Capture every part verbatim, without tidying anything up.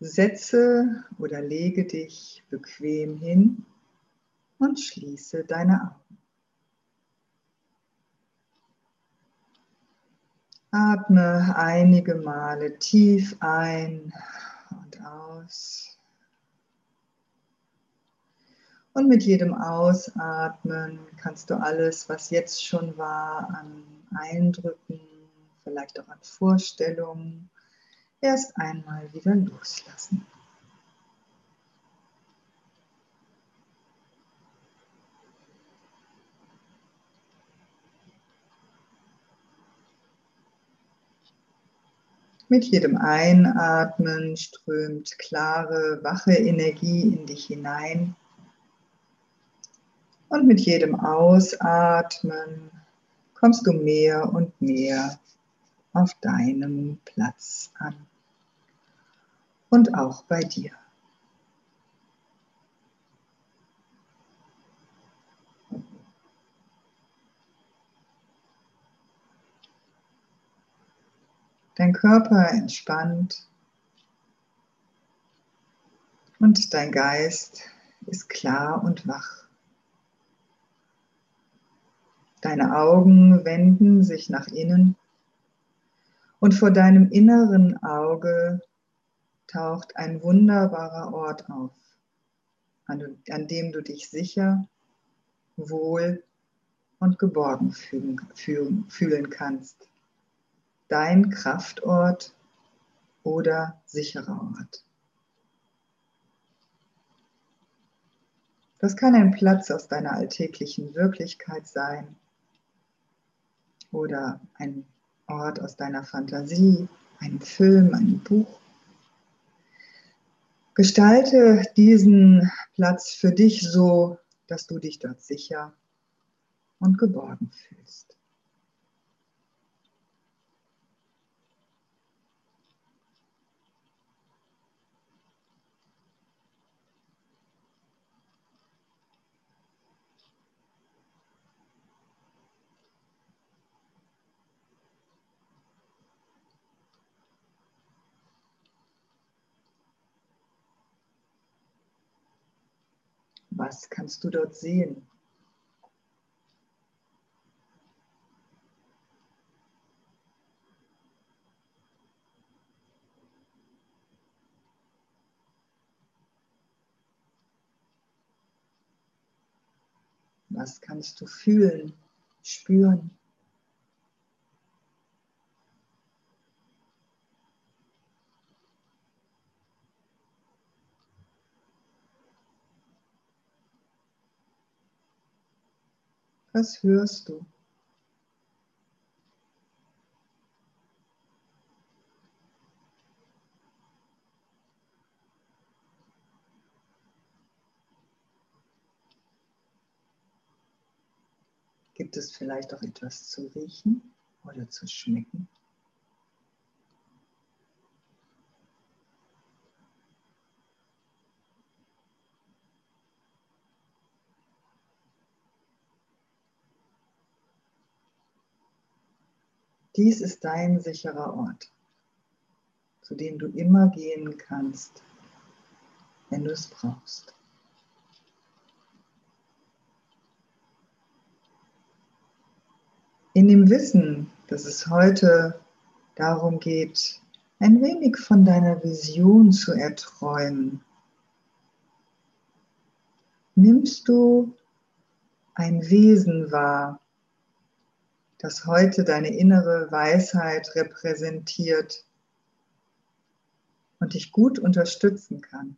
Setze oder lege dich bequem hin und schließe deine Augen. Atme einige Male tief ein und aus. Und mit jedem Ausatmen kannst du alles, was jetzt schon war, an Eindrücken, vielleicht auch an Vorstellungen, erst einmal wieder loslassen. Mit jedem Einatmen strömt klare, wache Energie in dich hinein. Und mit jedem Ausatmen kommst du mehr und mehr auf deinem Platz an. Und auch bei dir. Dein Körper entspannt und dein Geist ist klar und wach. Deine Augen wenden sich nach innen und vor deinem inneren Auge taucht ein wunderbarer Ort auf, an, an dem du dich sicher, wohl und geborgen fühlen, fühlen, fühlen kannst. Dein Kraftort oder sicherer Ort. Das kann ein Platz aus deiner alltäglichen Wirklichkeit sein oder ein Ort aus deiner Fantasie, ein Film, ein Buch. Gestalte diesen Platz für dich so, dass du dich dort sicher und geborgen fühlst. Was kannst du dort sehen? Was kannst du fühlen, spüren? Was hörst du? Gibt es vielleicht auch etwas zu riechen oder zu schmecken? Dies ist dein sicherer Ort, zu dem du immer gehen kannst, wenn du es brauchst. In dem Wissen, dass es heute darum geht, ein wenig von deiner Vision zu erträumen, nimmst du ein Wesen wahr, das heute deine innere Weisheit repräsentiert und dich gut unterstützen kann.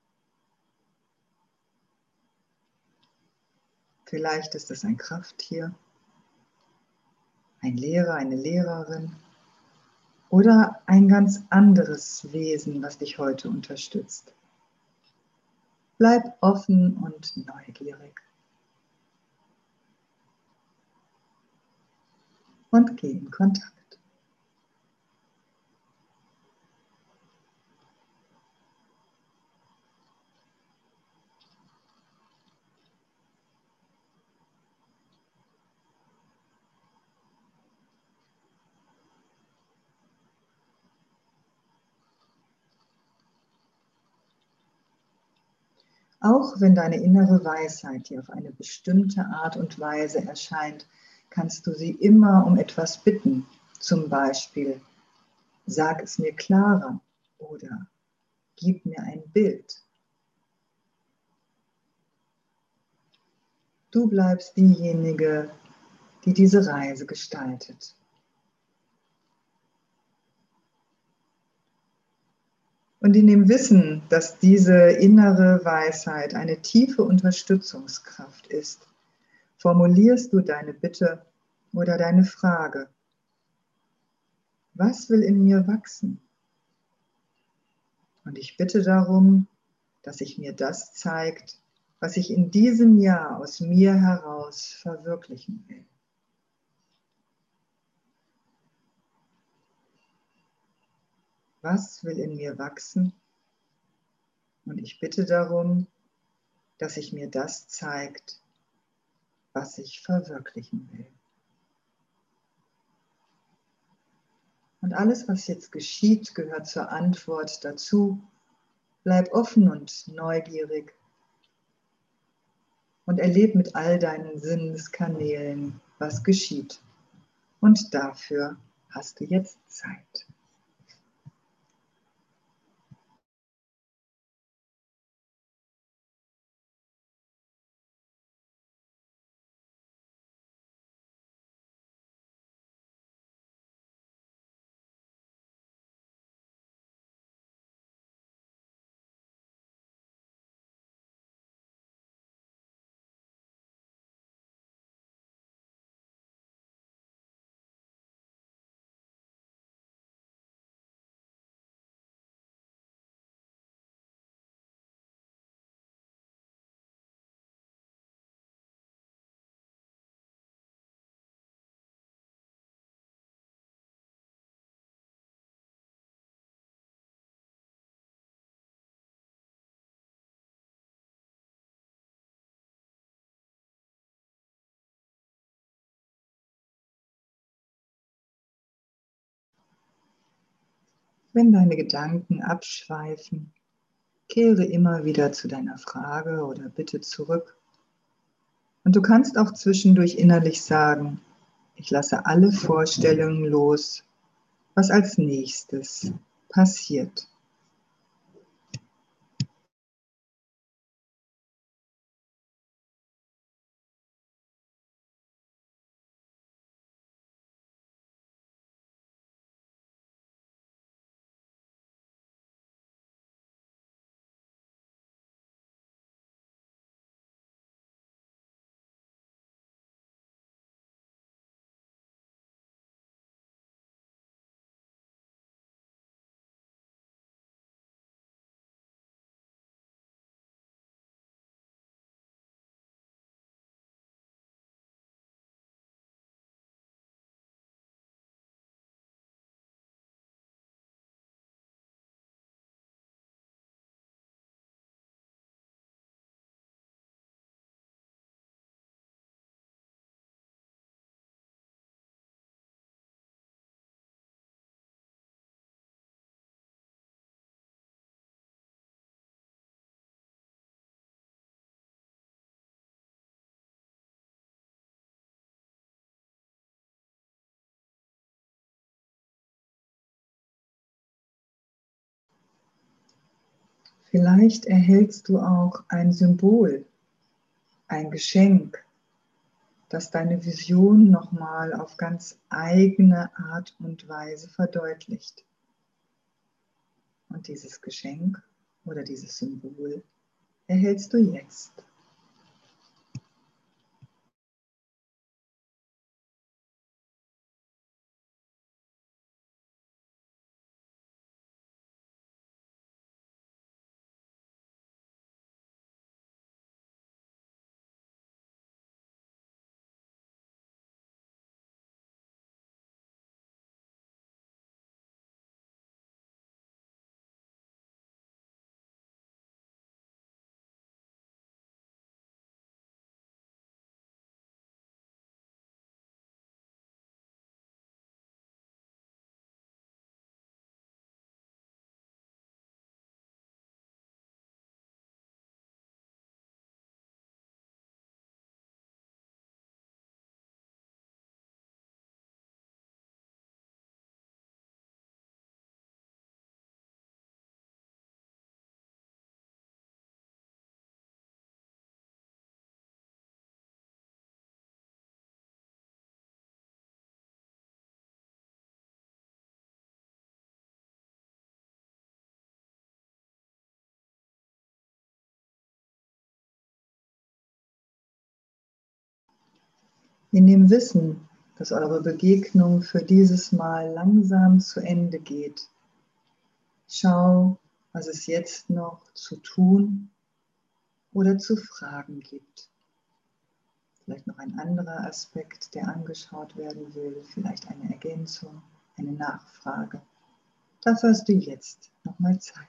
Vielleicht ist es ein Krafttier, ein Lehrer, eine Lehrerin oder ein ganz anderes Wesen, was dich heute unterstützt. Bleib offen und neugierig. Und geh in Kontakt. Auch wenn deine innere Weisheit dir auf eine bestimmte Art und Weise erscheint, kannst du sie immer um etwas bitten. Zum Beispiel, sag es mir klarer oder gib mir ein Bild. Du bleibst diejenige, die diese Reise gestaltet. Und in dem Wissen, dass diese innere Weisheit eine tiefe Unterstützungskraft ist, formulierst du deine Bitte oder deine Frage. Was will in mir wachsen? Und ich bitte darum, dass sich mir das zeigt, was ich in diesem Jahr aus mir heraus verwirklichen will. Was will in mir wachsen? Und ich bitte darum, dass sich mir das zeigt, was ich verwirklichen will. Und alles, was jetzt geschieht, gehört zur Antwort dazu. Bleib offen und neugierig und erleb mit all deinen Sinneskanälen, was geschieht. Und dafür hast du jetzt Zeit. Wenn deine Gedanken abschweifen, kehre immer wieder zu deiner Frage oder Bitte zurück. Und du kannst auch zwischendurch innerlich sagen, ich lasse alle Vorstellungen los, was als nächstes passiert. Vielleicht erhältst du auch ein Symbol, ein Geschenk, das deine Vision nochmal auf ganz eigene Art und Weise verdeutlicht. Und dieses Geschenk oder dieses Symbol erhältst du jetzt. In dem Wissen, dass eure Begegnung für dieses Mal langsam zu Ende geht, schau, was es jetzt noch zu tun oder zu fragen gibt. Vielleicht noch ein anderer Aspekt, der angeschaut werden will, vielleicht eine Ergänzung, eine Nachfrage. Dafür hast du jetzt nochmal Zeit.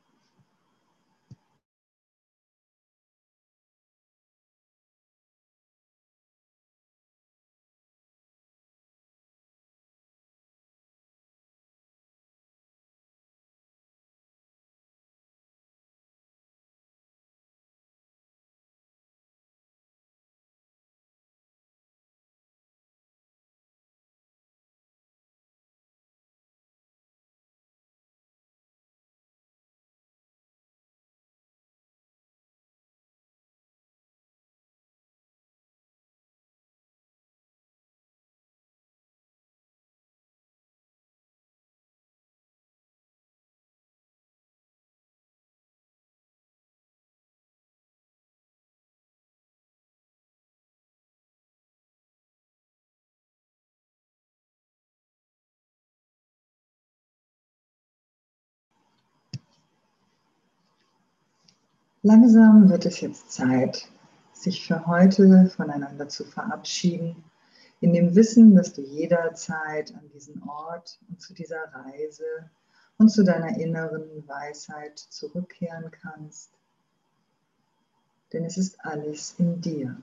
Langsam wird es jetzt Zeit, sich für heute voneinander zu verabschieden, in dem Wissen, dass du jederzeit an diesen Ort und zu dieser Reise und zu deiner inneren Weisheit zurückkehren kannst. Denn es ist alles in dir.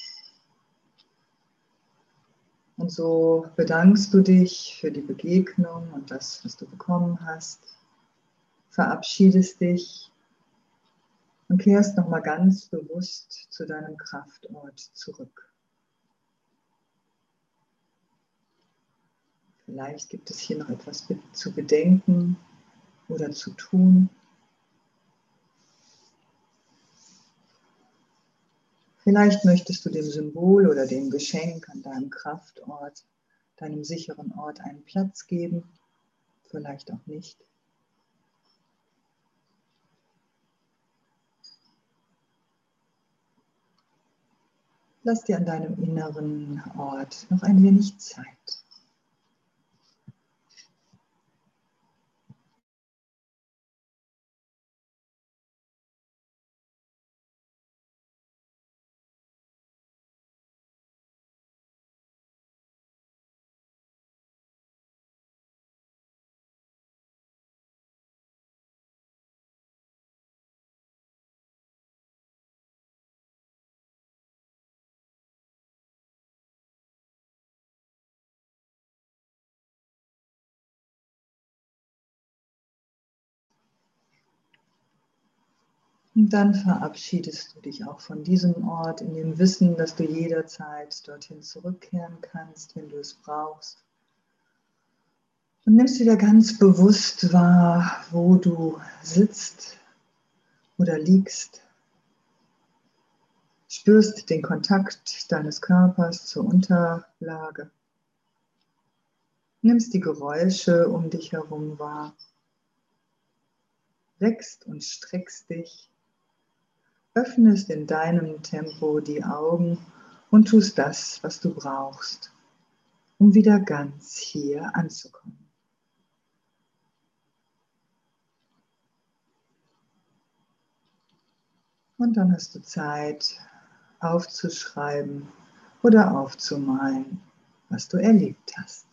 Und so bedankst du dich für die Begegnung und das, was du bekommen hast, verabschiedest dich und kehrst nochmal ganz bewusst zu deinem Kraftort zurück. Vielleicht gibt es hier noch etwas zu bedenken oder zu tun. Vielleicht möchtest du dem Symbol oder dem Geschenk an deinem Kraftort, deinem sicheren Ort einen Platz geben, vielleicht auch nicht. Lass dir an deinem inneren Ort noch ein wenig Zeit. Und dann verabschiedest du dich auch von diesem Ort in dem Wissen, dass du jederzeit dorthin zurückkehren kannst, wenn du es brauchst. Und nimmst wieder ganz bewusst wahr, wo du sitzt oder liegst. Spürst den Kontakt deines Körpers zur Unterlage. Nimmst die Geräusche um dich herum wahr. Reckst und streckst dich. Öffnest in deinem Tempo die Augen und tust das, was du brauchst, um wieder ganz hier anzukommen. Und dann hast du Zeit, aufzuschreiben oder aufzumalen, was du erlebt hast.